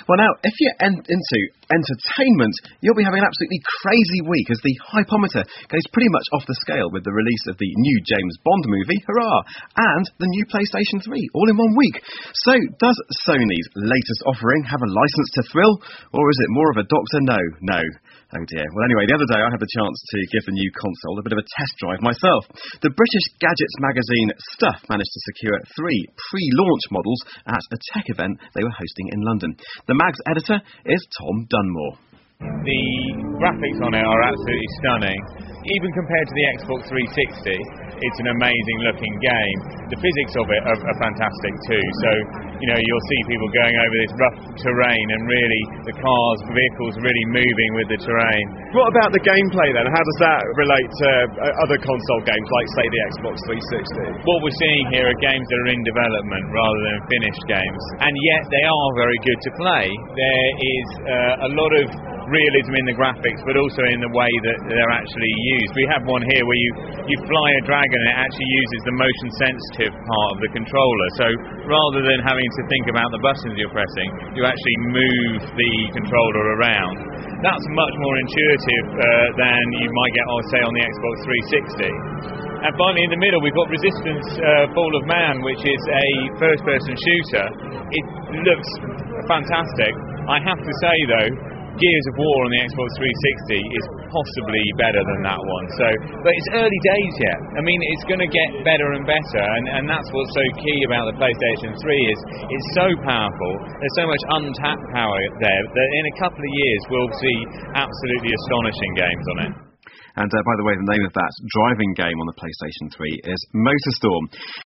Well, now, if you're into entertainment, you'll be having an absolutely crazy week as the hypometer goes pretty much off the scale with the release of the new James Bond movie, hurrah, and the new PlayStation 3, all in 1 week. So, does Sony's latest offering have a license to thrill, or is it more of a Dr. No? Oh dear. Well, anyway, the other day I had the chance to give the new console a bit of a test drive myself. The British Gadgets magazine Stuff managed to secure 3 pre-launch models at a tech event they were hosting in London. The mag's editor is Tom Dunmore. The graphics on it are absolutely stunning. Even compared to the Xbox 360, it's an amazing looking game. The physics of it are fantastic too. So, you'll see people going over this rough terrain and really the vehicles really moving with the terrain. What about the gameplay then? How does that relate to other console games like, say, the Xbox 360? What we're seeing here are games that are in development rather than finished games. And yet they are very good to play. There is a lot of realism in the graphics, but also in the way that they're actually used. We have one here where you fly a dragon and it actually uses the motion sensitive part of the controller. So rather than having to think about the buttons you're pressing, you actually move the controller around. That's much more intuitive than you might get, say, on the Xbox 360. And finally, in the middle, we've got Resistance Fall of Man, which is a first-person shooter. It looks fantastic. I have to say, though, Gears of War on the Xbox 360 is possibly better than that one. But it's early days yet. I mean, it's going to get better and better, and that's what's so key about the PlayStation 3 is it's so powerful. There's so much untapped power there that in a couple of years we'll see absolutely astonishing games on it. And by the way, the name of that driving game on the PlayStation 3 is Motorstorm.